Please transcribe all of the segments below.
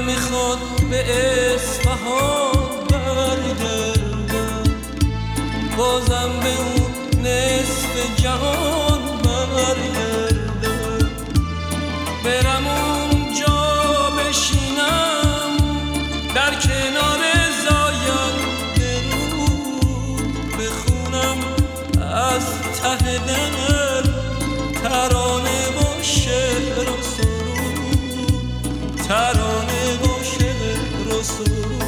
میخواد به اصفهان برگردم، بازم به اون نصف جهان برگردم، برم اونجا بشینم در کنار زاینده رود، بخونم از ته دل ترانه و شعر و سرود، ترانه و شعر و سرود.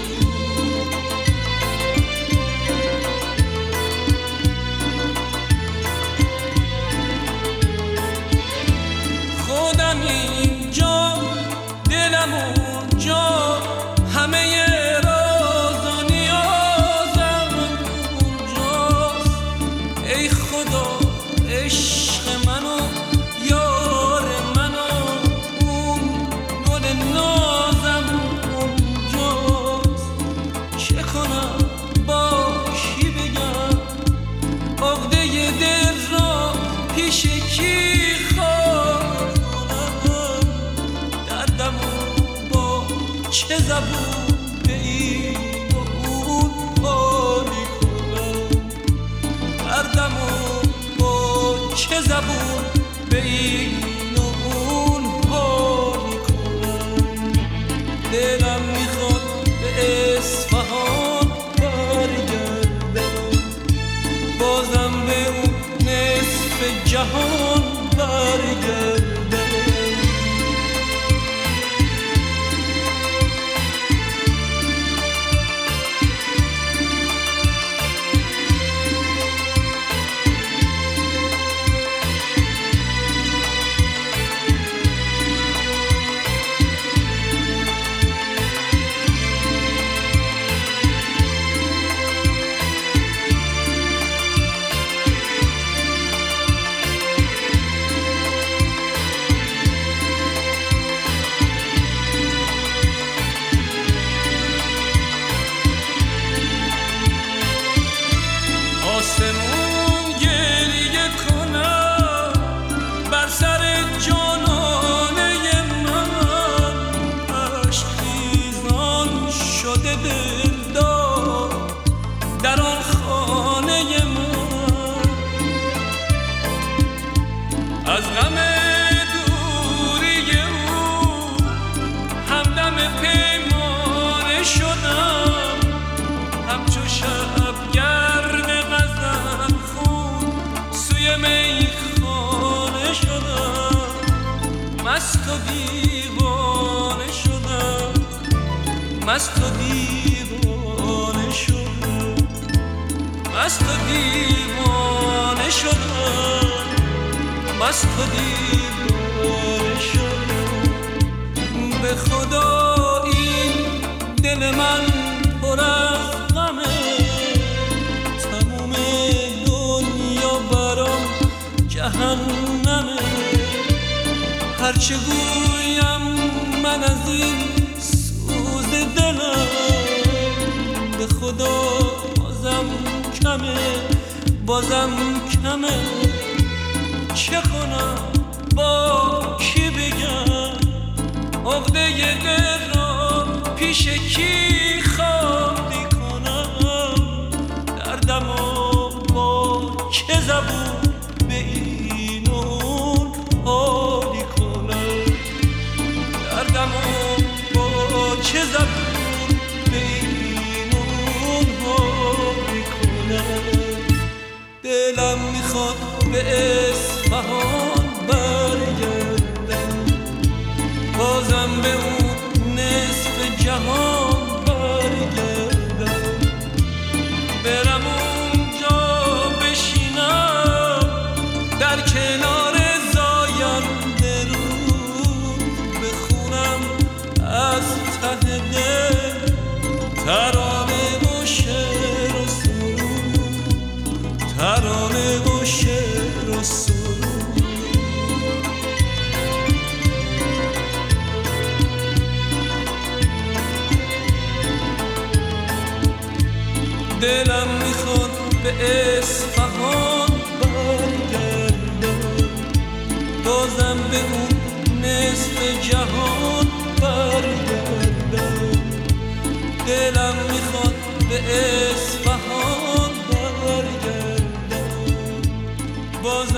خودم اینجا دلم اونجا، همه راز و نیازم اونجاست. ای خدا عشق منو یار منو، اون گل نازم اونجاست. چه کنم با کی بگم عقده دل را پیش کی خواهد کنم، دردمو با چه زبون به این و اون حالی کنم، دردمو چه زبون به این و اون حالی کنم. دلم میخواد به اصفهان برگردم، بازم به اون نصف جهان برگردم. آسمون گریه کنم بر سر جانانه من، عشق خیزان شده دلدار در آن خانه من. از غم دوری او همدم پیمانه شدم، همچو شبگرد میخانه شدم، مست و دیوانه شدم، مست و دیوانه شدم، مست و دیوانه شدم، مست و دیوانه شدم. به خدا این دل من پر از غمه، تموم دنیا برام جهنمه. هرچه گویم من از این سوز دلم، به خدا بازم کمه، بازم کمه. چه کنم با کی بگم عقده دل را پیش کی خالی کنم، دردمو با چه زبون به این و اون حالی کنم، دردمو با چه زبون به این و اون حالی کنم. دلم میخواد به اصفهان برگردم، بازم به اون نصف جهان برگردم، برم اونجا بشینم در کنار زاینده رود، بخونم از ته دل ترانه و شعر و سرود، ترانه و شعر و سرود. دلم میخواد به اصفهان برگردم، بازم به اون نصف جهان برگردم. دلم میخواد به اصفهان برگردم، باز